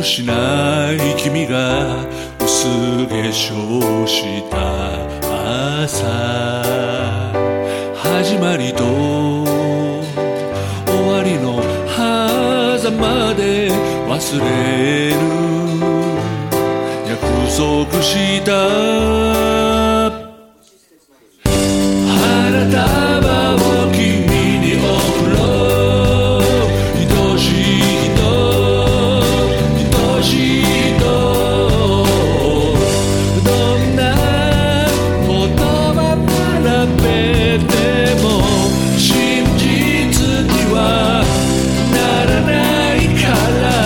しない君が薄化粧した朝、始まりと終わりの狭間で忘れる約束した花束を君に贈ろう。愛しい人、愛しい人、どんな言葉並べても真実にはならないから、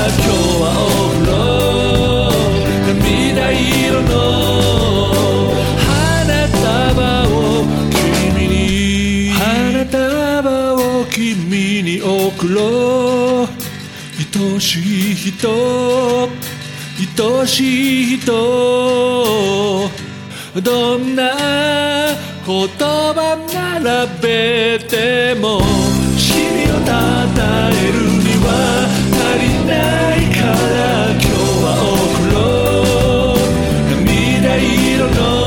今日はお風呂涙色の花束を君に、花束を君に贈ろう。愛しい人、愛しい人、どんな言葉並べても君をたたえるには足りないから、今日はお風呂涙色の